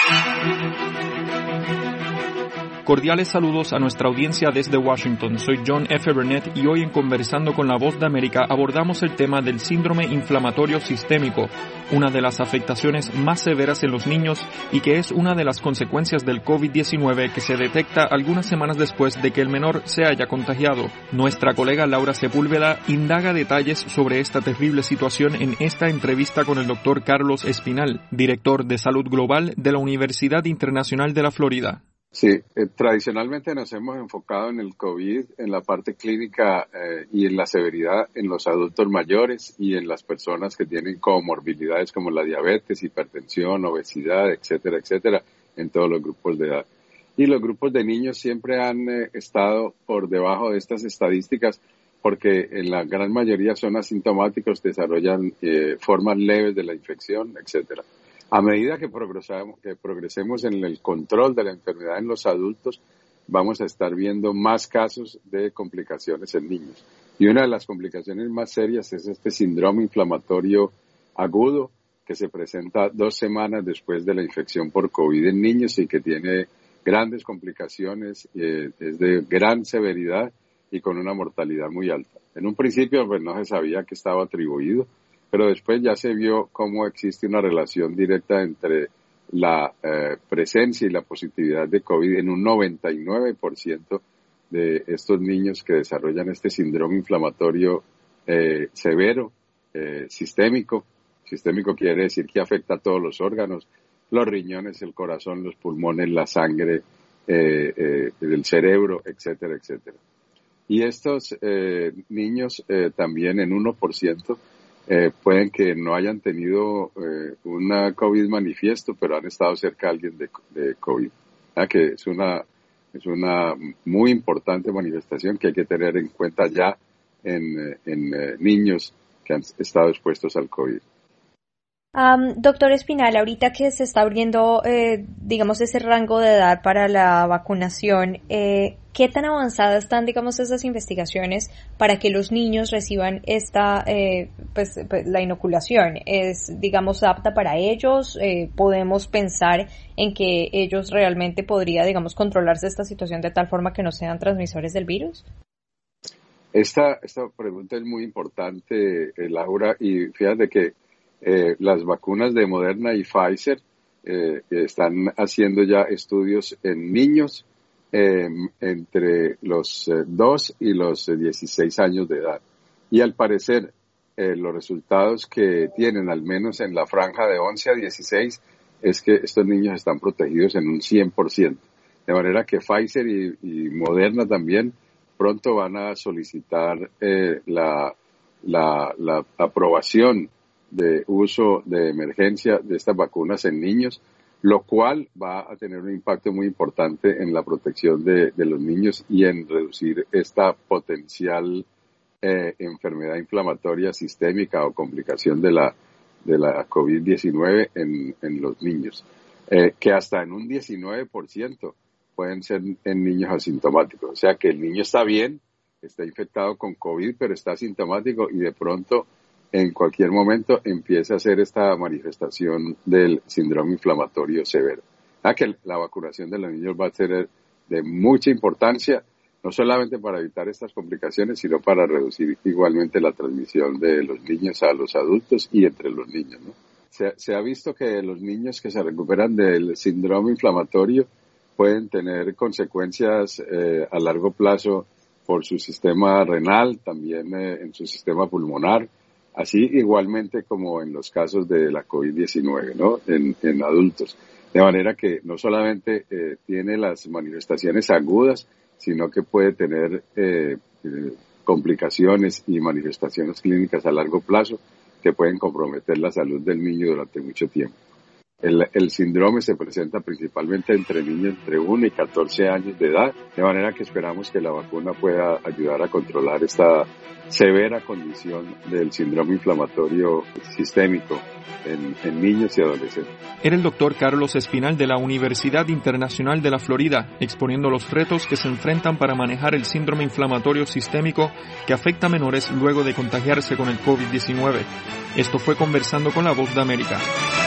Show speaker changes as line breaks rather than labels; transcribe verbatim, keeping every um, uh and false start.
Cordiales saludos a nuestra audiencia desde Washington. Soy John F. Burnett y hoy en Conversando con la Voz de América abordamos el tema del síndrome inflamatorio sistémico, una de las afectaciones más severas en los niños y que es una de las consecuencias del COVID diecinueve que se detecta algunas semanas después de que el menor se haya contagiado. Nuestra colega Laura Sepúlveda indaga detalles sobre esta terrible situación en esta entrevista con el doctor Carlos Espinal, director de Salud Global de la Universidad Internacional de la Florida.
Sí, eh, tradicionalmente nos hemos enfocado en el COVID, en la parte clínica eh, y en la severidad en los adultos mayores y en las personas que tienen comorbilidades como la diabetes, hipertensión, obesidad, etcétera, etcétera, en todos los grupos de edad. Y los grupos de niños siempre han eh, estado por debajo de estas estadísticas porque en la gran mayoría son asintomáticos, desarrollan eh, formas leves de la infección, etcétera. A medida que progresamos, que progresemos en el control de la enfermedad en los adultos, vamos a estar viendo más casos de complicaciones en niños. Y una de las complicaciones más serias es este síndrome inflamatorio agudo que se presenta dos semanas después de la infección por COVID en niños y que tiene grandes complicaciones, eh, es de gran severidad y con una mortalidad muy alta. En un principio pues no se sabía que estaba atribuido, pero después ya se vio cómo existe una relación directa entre la eh, presencia y la positividad de COVID en un noventa y nueve por ciento de estos niños que desarrollan este síndrome inflamatorio eh, severo, eh, sistémico. Sistémico quiere decir que afecta a todos los órganos, los riñones, el corazón, los pulmones, la sangre, eh, eh, el cerebro, etcétera, etcétera. Y estos eh, niños eh, también en uno por ciento Eh, pueden que no hayan tenido eh, una COVID manifiesto, pero han estado cerca de alguien de, de COVID. ¿Ah? Que es una, es una muy importante manifestación que hay que tener en cuenta ya en, en eh, niños que han estado expuestos al COVID.
Um, doctor Espinal, ahorita que se está abriendo, eh, digamos, ese rango de edad para la vacunación, eh, ¿qué tan avanzadas están, digamos, esas investigaciones para que los niños reciban esta, eh, pues, la inoculación? ¿Es, digamos, apta para ellos? Eh, ¿Podemos pensar en que ellos realmente podría, digamos, controlarse esta situación de tal forma que no sean transmisores del virus?
Esta, esta pregunta es muy importante, eh, Laura, y fíjate que Eh, las vacunas de Moderna y Pfizer eh, están haciendo ya estudios en niños eh, entre los eh, dos y los eh, dieciséis años de edad. Y al parecer eh, los resultados que tienen, al menos en la franja de once a dieciséis, es que estos niños están protegidos en un cien por ciento. De manera que Pfizer y, y Moderna también pronto van a solicitar eh, la, la, la aprobación de uso de emergencia de estas vacunas en niños, lo cual va a tener un impacto muy importante en la protección de, de los niños y en reducir esta potencial eh, enfermedad inflamatoria sistémica o complicación de la, de la COVID diecinueve en, en los niños, eh, que hasta en un diecinueve por ciento pueden ser en niños asintomáticos. O sea que el niño está bien, está infectado con COVID, pero está asintomático y de pronto en cualquier momento empieza a hacer esta manifestación del síndrome inflamatorio severo. Ah, que la vacunación de los niños va a ser de mucha importancia, no solamente para evitar estas complicaciones, sino para reducir igualmente la transmisión de los niños a los adultos y entre los niños, ¿no? Se, se ha visto que los niños que se recuperan del síndrome inflamatorio pueden tener consecuencias eh, a largo plazo por su sistema renal, también eh, en su sistema pulmonar, así igualmente como en los casos de la COVID diecinueve, ¿no? En, en adultos. De manera que no solamente eh, tiene las manifestaciones agudas, sino que puede tener eh, eh, complicaciones y manifestaciones clínicas a largo plazo que pueden comprometer la salud del niño durante mucho tiempo. El, el síndrome se presenta principalmente entre niños entre uno y catorce años de edad, de manera que esperamos que la vacuna pueda ayudar a controlar esta severa condición del síndrome inflamatorio sistémico en, en niños y adolescentes.
Era el doctor Carlos Espinal de la Universidad Internacional de la Florida, exponiendo los retos que se enfrentan para manejar el síndrome inflamatorio sistémico que afecta a menores luego de contagiarse con el COVID diecinueve. Esto fue Conversando con la Voz de América.